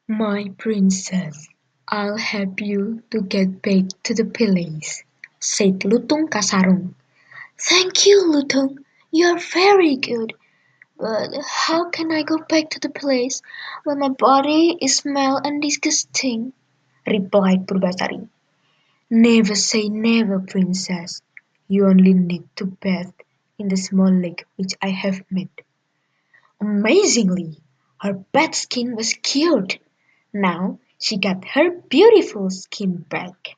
My princess, I'll help you to get back to the palace, said Lutung Kasarung. Thank you, Lutung. You're very good. But how can I go back to the palace when my body is smell and disgusting? Replied Purbasari. Never say never, princess. You only need to bathe in the small lake which I have made. Amazingly, her bad skin was cured. Now she got her beautiful skin back.